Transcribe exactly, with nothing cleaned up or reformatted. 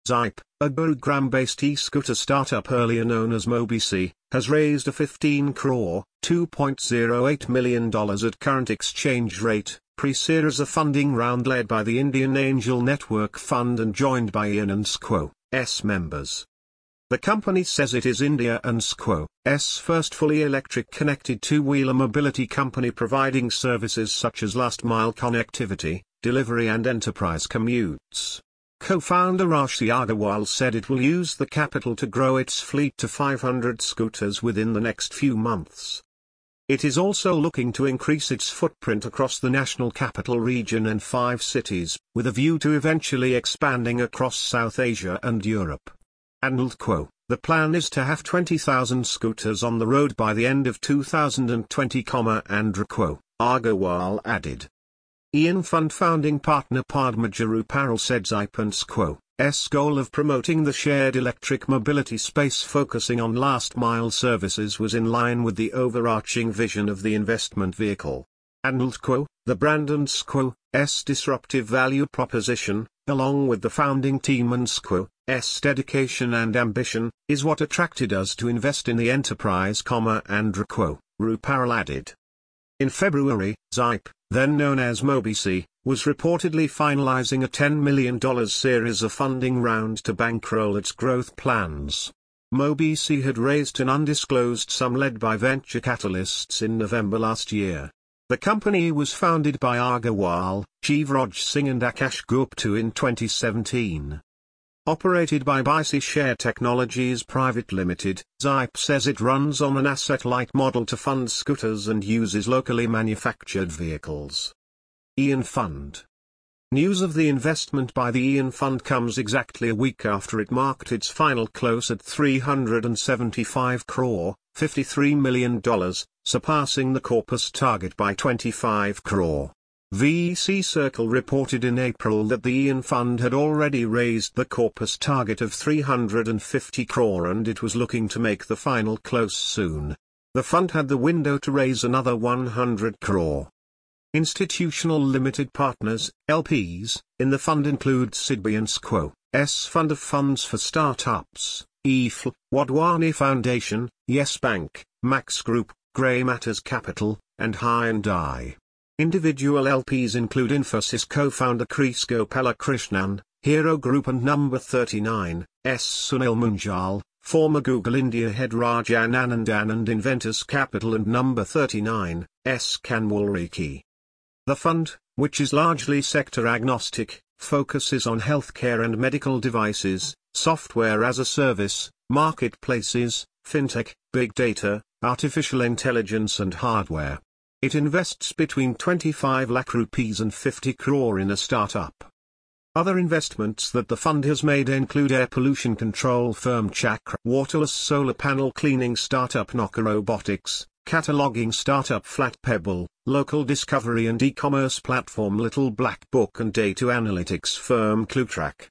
Zype, a Gurugram-based e-scooter startup earlier known as Mobisi, has raised a fifteen crore, two point zero eight million dollars at current exchange rate, pre-series A funding round led by the Indian Angel Network Fund and joined by Ian and Squo's members. The company says it is India and Squo's first fully electric connected two-wheeler mobility company providing services such as last-mile connectivity, delivery and enterprise commutes. Co-founder Rashi Agarwal said it will use the capital to grow its fleet to five hundred scooters within the next few months. It is also looking to increase its footprint across the national capital region and five cities, with a view to eventually expanding across South Asia and Europe. And quote, the plan is to have twenty thousand scooters on the road by the end of two thousand twenty, and quote, Agarwal added. Ian Fund founding partner Padmaja Rooparel said Zype and Squo's goal of promoting the shared electric mobility space focusing on last-mile services was in line with the overarching vision of the investment vehicle. And quote, the brand and Squo's disruptive value proposition, along with the founding team and Squo's dedication and ambition, is what attracted us to invest in the enterprise, and quote, Rooparel added. In February, Zype, then known as Mobisi, was reportedly finalizing a ten million dollars series of funding round to bankroll its growth plans. Mobisi had raised an undisclosed sum led by venture capitalists in November last year. The company was founded by Agarwal, Shivraj Singh and Akash Gupta in twenty seventeen. Operated by Bisi Share Technologies Private Limited, Zype says it runs on an asset-light model to fund scooters and uses locally manufactured vehicles. Ian Fund. News of the investment by the Ian Fund comes exactly a week after it marked its final close at three hundred seventy-five crore, fifty-three million dollars, surpassing the corpus target by twenty-five crore. V C Circle reported in April that the Ian Fund had already raised the corpus target of three hundred fifty crore and it was looking to make the final close soon. The fund had the window to raise another one hundred crore. Institutional limited partners, L Ps, in the fund include Sidbi and Squo's Fund of Funds for Startups, E F L, Wadhwani Foundation, Yes Bank, Max Group, Grey Matters Capital, and High and I. Individual L Ps include Infosys co-founder Chris Gopalakrishnan, Hero Group and Number thirty-nine, S. Sunil Munjal, former Google India head Rajan Anandan and Inventus Capital and Number thirty-nine, S. Kanwalriki. The fund, which is largely sector agnostic, focuses on healthcare and medical devices, software as a service, marketplaces, fintech, big data, artificial intelligence and hardware. It invests between twenty-five lakh rupees and fifty crore in a startup. Other investments that the fund has made include air pollution control firm Chakra, waterless solar panel cleaning startup Noka Robotics, cataloging startup Flat Pebble, local discovery and e-commerce platform Little Black Book and data analytics firm Cluetrack.